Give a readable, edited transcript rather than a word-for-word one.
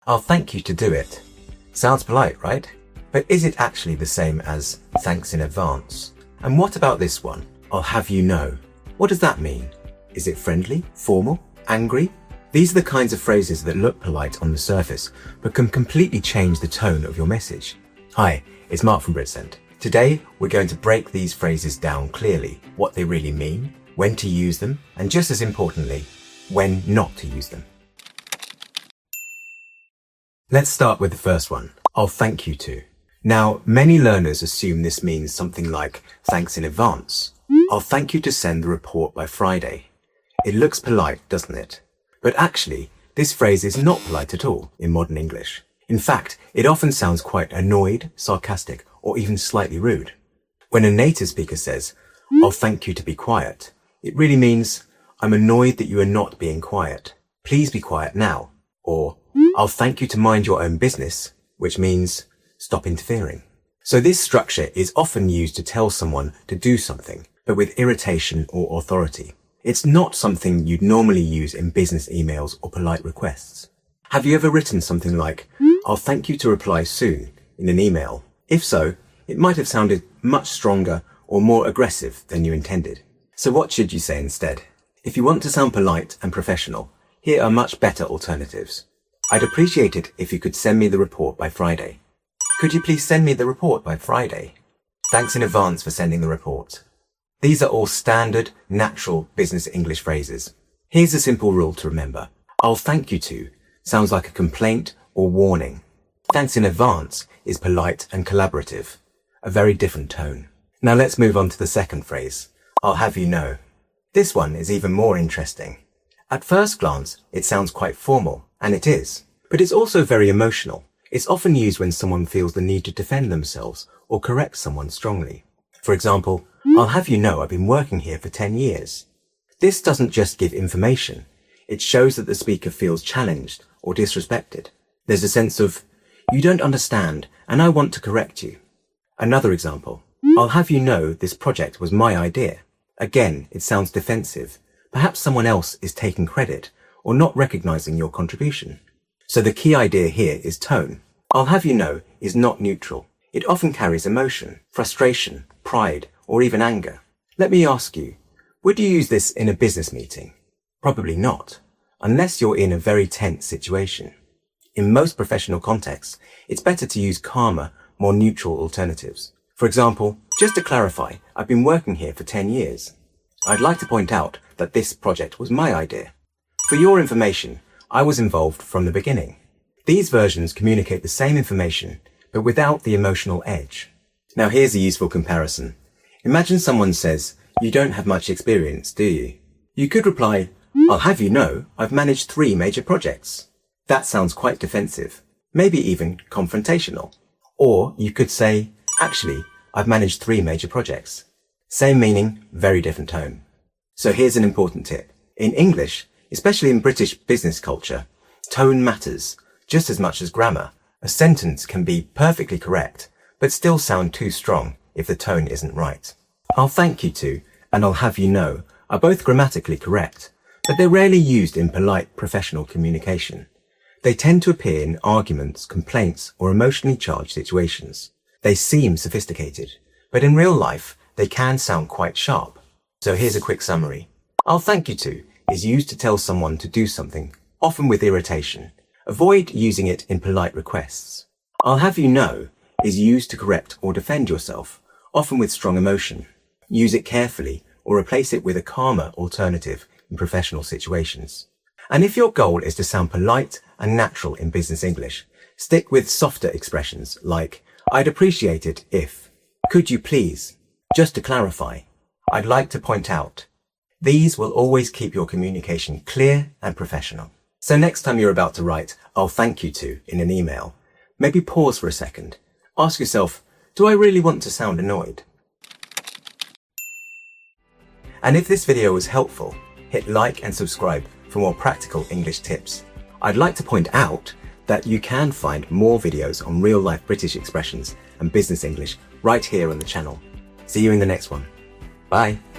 I'll thank you to do it. Sounds polite, right? But is it actually the same as thanks in advance? And what about this one? I'll have you know. What does that mean? Is it friendly, formal, angry? These are the kinds of phrases that look polite on the surface, but can completely change the tone of your message. Hi, it's Mark from BritSend. Today, we're going to break these phrases down clearly, what they really mean, when to use them, and just as importantly, when not to use them. Let's start with the first one. I'll thank you to. Now, many learners assume this means something like thanks in advance. I'll thank you to send the report by Friday. It looks polite, doesn't it? But actually, this phrase is not polite at all in modern English. In fact, it often sounds quite annoyed, sarcastic, or even slightly rude. When a native speaker says, I'll thank you to be quiet, it really means, I'm annoyed that you are not being quiet. Please be quiet now. Or, I'll thank you to mind your own business, which means, stop interfering. So this structure is often used to tell someone to do something, but with irritation or authority. It's not something you'd normally use in business emails or polite requests. Have you ever written something like, I'll thank you to reply soon in an email? If so, it might have sounded much stronger or more aggressive than you intended. So what should you say instead? If you want to sound polite and professional, here are much better alternatives. I'd appreciate it if you could send me the report by Friday. Could you please send me the report by Friday? Thanks in advance for sending the report. These are all standard, natural business English phrases. Here's a simple rule to remember. I'll thank you to sounds like a complaint or warning. Thanks in advance is polite and collaborative, a very different tone. Now let's move on to the second phrase. I'll have you know. This one is even more interesting. At first glance, it sounds quite formal, and it is. But it's also very emotional. It's often used when someone feels the need to defend themselves or correct someone strongly. For example, I'll have you know I've been working here for 10 years. This doesn't just give information. It shows that the speaker feels challenged or disrespected. There's a sense of, you don't understand and I want to correct you. Another example, I'll have you know this project was my idea. Again, it sounds defensive. Perhaps someone else is taking credit or not recognizing your contribution. So the key idea here is tone. I'll have you know is not neutral. It often carries emotion, frustration, pride, or even anger. Let me ask you, would you use this in a business meeting? Probably not, unless you're in a very tense situation. In most professional contexts, it's better to use calmer, more neutral alternatives. For example, just to clarify, I've been working here for 10 years. I'd like to point out that this project was my idea. For your information, I was involved from the beginning. These versions communicate the same information, but without the emotional edge. Now here's a useful comparison. Imagine someone says, you don't have much experience, do you? You could reply, I'll have you know, I've managed 3 major projects. That sounds quite defensive, maybe even confrontational. Or you could say, actually, I've managed 3 major projects. Same meaning, very different tone. So here's an important tip. In English, especially in British business culture, tone matters just as much as grammar. A sentence can be perfectly correct, but still sound too strong if the tone isn't right. I'll thank you to and I'll have you know are both grammatically correct, but they're rarely used in polite professional communication. They tend to appear in arguments, complaints, or emotionally charged situations. They seem sophisticated, but in real life, they can sound quite sharp. So here's a quick summary. I'll thank you to is used to tell someone to do something, often with irritation. Avoid using it in polite requests. I'll have you know is used to correct or defend yourself, often with strong emotion. Use it carefully or replace it with a calmer alternative in professional situations. And if your goal is to sound polite and natural in business English, stick with softer expressions like, I'd appreciate it if, could you please, just to clarify, I'd like to point out. These will always keep your communication clear and professional. So next time you're about to write, I'll thank you to in an email, maybe pause for a second. Ask yourself, do I really want to sound annoyed? And if this video was helpful, hit like and subscribe for more practical English tips. I'd like to point out that you can find more videos on real-life British expressions and business English right here on the channel. See you in the next one. Bye.